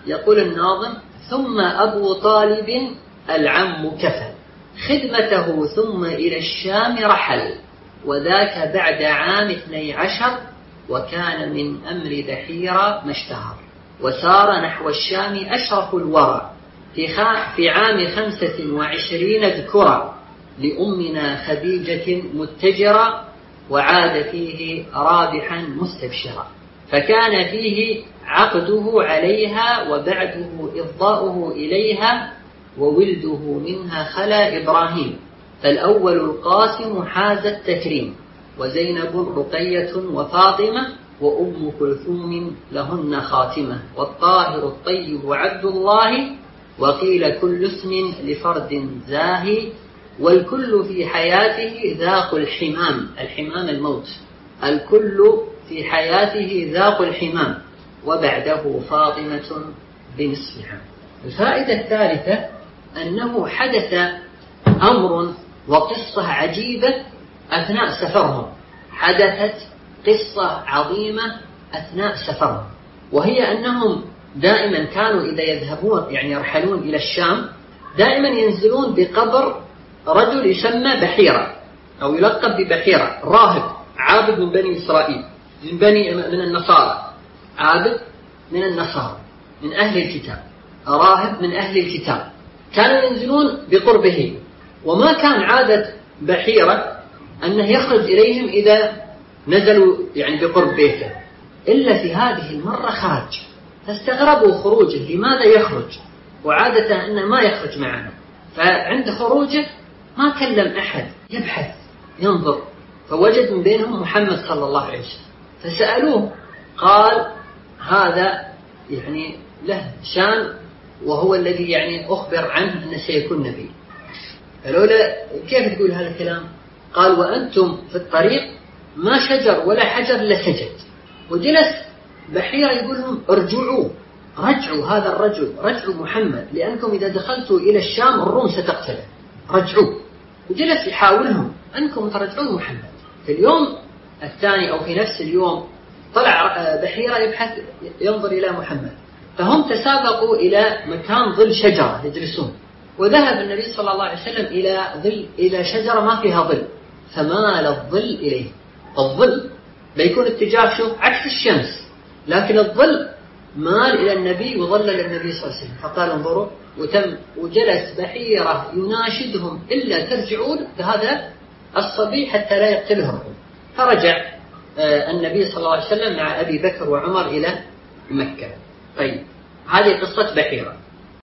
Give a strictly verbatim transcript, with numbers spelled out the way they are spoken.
يقول الناظم: ثم أبو طالب العم كفل خدمته ثم إلى الشام رحل، وذاك بعد عام اثني عشر، وكان من أمر دحيرة ما اشتهر، وسار نحو الشام أشرف الورى في, في عام خمسة وعشرين اذكرا، لأمنا خديجة متجرا، وعاد فيه رابحا مستبشرا، فكان فيه عقده عليها وبعده إفضاؤه إليها، وولده منها خلا إبراهيم، فالأول القاسم حاز التكريم، وزينب رقية وفاطمة، وأم كلثوم لهن خاتمة، والطاهر الطيب عبد الله، وقيل كل اسم لفرد زاهي، والكل في حياته ذاق الحمام، الحمام الموت، الكل في حياته ذاق الحمام، وبعده فاطمة بنصفها. الفائدة الثالثة أنه حدث أمر وقصة عجيبة أثناء سفرهم، حدثت قصة عظيمة أثناء سفرهم، وهي أنهم دائما كانوا إذا يذهبون يعني يرحلون إلى الشام دائما ينزلون بقبر رجل يسمى بحيرة أو يلقب ببحيرة، راهب عابد من بني إسرائيل، من بني من النصارى، عابد من النصارى من أهل الكتاب، راهب من أهل الكتاب، كانوا ينزلون بقربه. وما كان عادة بحيرة أنه يخرج إليهم إذا نزلوا يعني بقرب بيته، إلا في هذه المرة خرج، فاستغربوا خروجه، لماذا يخرج؟ وعادة أنه ما يخرج معنا، فعند خروجه ما كلم أحد، يبحث ينظر، فوجد من بينهم محمد صلى الله عليه وسلم، فسألوه قال: هذا يعني له شان، وهو الذي يعني أخبر عنه أنه سيكون نبي. فلولا كيف تقول هذا الكلام؟ قال: وأنتم في الطريق ما شجر ولا حجر لسجد. وجلس بحيرة يقول لهم: ارجعوا، رجعوا هذا الرجل، رجعوا محمد، لأنكم إذا دخلتوا إلى الشام الروم ستقتله، رجعوا. وجلس يحاولهم أنكم ترجعون محمد. في اليوم الثاني أو في نفس اليوم طلع بحيرة يبحث ينظر إلى محمد، فهم تسابقوا إلى مكان ظل شجرة يجلسون، وذهب النبي صلى الله عليه وسلم إلى ظل إلى شجرة ما فيها ظل، فمال الظل إليه. الظل بيكون اتجاه شو عكس الشمس، لكن الظل مال إلى النبي وظلل النبي صلى الله عليه وسلم، فقال: انظروا. وتم وجلس بحيرة يناشدهم: إلا ترجعون بهذا الصبي حتى لا يقتله الروم. فرجع النبي صلى الله عليه وسلم مع أبي بكر وعمر إلى مكة. طيب، هذه قصة بحيرة.